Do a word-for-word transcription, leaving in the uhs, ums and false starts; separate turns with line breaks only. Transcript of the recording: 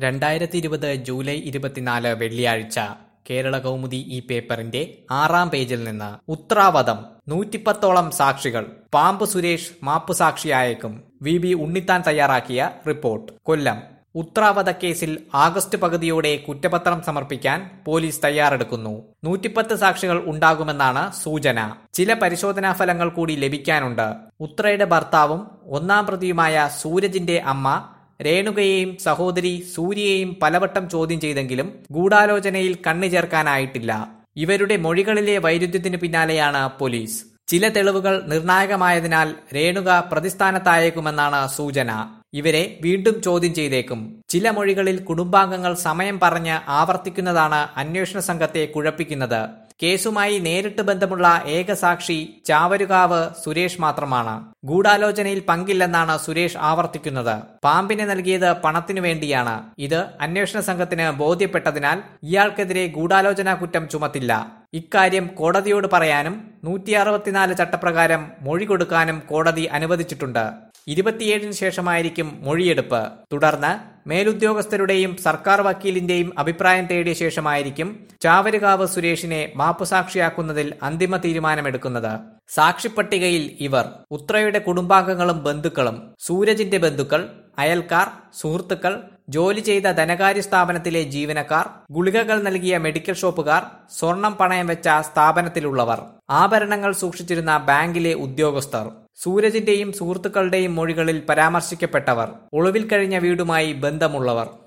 രണ്ടായിരത്തി ഇരുപത് ജൂലൈ ഇരുപത്തിനാല് വെള്ളിയാഴ്ച കേരള കൗമുദി ഈ പേപ്പറിന്റെ ആറാം പേജിൽ നിന്ന് ഉത്രാവതം. നൂറ്റിപ്പത്തോളം സാക്ഷികൾ. പാമ്പ് സുരേഷ് മാപ്പുസാക്ഷിയായേക്കും. വി ബി ഉണ്ണിത്താൻ തയ്യാറാക്കിയ റിപ്പോർട്ട്. കൊല്ലം. ഉത്രാവത കേസിൽ ആഗസ്റ്റ് പകുതിയോടെ കുറ്റപത്രം സമർപ്പിക്കാൻ പോലീസ് തയ്യാറെടുക്കുന്നു. നൂറ്റിപ്പത്ത് സാക്ഷികൾ ഉണ്ടാകുമെന്നാണ് സൂചന. ചില പരിശോധനാ ഫലങ്ങൾ കൂടി ലഭിക്കാനുണ്ട്. ഉത്രയുടെ ഭർത്താവും ഒന്നാം പ്രതിയുമായ സൂരജിന്റെ അമ്മ രേണുകയെയും സഹോദരി സൂര്യയെയും പലവട്ടം ചോദ്യം ചെയ്തെങ്കിലും ഗൂഢാലോചനയിൽ കണ്ണു ചേർക്കാനായിട്ടില്ല. ഇവരുടെ മൊഴികളിലെ വൈരുദ്ധ്യത്തിനു പിന്നാലെയാണ് പോലീസ്. ചില തെളിവുകൾ നിർണായകമായതിനാൽ രേണുക പ്രതിസ്ഥാനത്തായേക്കുമെന്നാണ് സൂചന. ഇവരെ വീണ്ടും ചോദ്യം ചെയ്തേക്കും. ചില മൊഴികളിൽ കുടുംബാംഗങ്ങൾ സമയം പറഞ്ഞ് ആവർത്തിക്കുന്നതാണ് അന്വേഷണ സംഘത്തെ കുഴപ്പിക്കുന്നത്. കേസുമായി നേരിട്ട് ബന്ധമുള്ള ഏക സാക്ഷി ചാവരുകാവ് സുരേഷ് മാത്രമാണ്. ഗൂഢാലോചനയിൽ പങ്കില്ലെന്നാണ് സുരേഷ് ആവർത്തിക്കുന്നത്. പാമ്പിനെ നൽകിയത് പണത്തിനു വേണ്ടിയാണ്. ഇത് അന്വേഷണ സംഘത്തിന് ബോധ്യപ്പെട്ടതിനാൽ ഇയാൾക്കെതിരെ ഗൂഢാലോചനാ കുറ്റം ചുമത്തില്ല. ഇക്കാര്യം കോടതിയോട് പറയാനും നൂറ്റി അറുപത്തിനാല് ചട്ടപ്രകാരം മൊഴി കൊടുക്കാനും കോടതി അനുവദിച്ചിട്ടുണ്ട്. ഇരുപത്തിയേഴിന് ശേഷമായിരിക്കും മൊഴിയെടുപ്പ്. തുടർന്ന് മേലുദ്യോഗസ്ഥരുടെയും സർക്കാർ വക്കീലിന്റെയും അഭിപ്രായം തേടിയ ശേഷമായിരിക്കും ചാവരുകാവ് സുരേഷിനെ മാപ്പുസാക്ഷിയാക്കുന്നതിൽ അന്തിമ തീരുമാനമെടുക്കുന്നത്. സാക്ഷിപ്പട്ടികയിൽ ഇവർ ഉത്രയുടെ കുടുംബാംഗങ്ങളും ബന്ധുക്കളും, സൂരജിന്റെ ബന്ധുക്കൾ, അയൽക്കാർ, സുഹൃത്തുക്കൾ, ജോലി ചെയ്ത ധനകാര്യ സ്ഥാപനത്തിലെ ജീവനക്കാർ, ഗുളികകൾ നൽകിയ മെഡിക്കൽ ഷോപ്പുകാർ, സ്വർണം പണയം വെച്ച സ്ഥാപനത്തിലുള്ളവർ, ആഭരണങ്ങൾ സൂക്ഷിച്ചിരുന്ന ബാങ്കിലെ ഉദ്യോഗസ്ഥർ, സൂരജിന്റെയും സുഹൃത്തുക്കളുടെയും മൊഴികളിൽ പരാമർശിക്കപ്പെട്ടവർ, ഒളിവിൽ കഴിഞ്ഞ വീടുമായി ബന്ധമുള്ളവർ.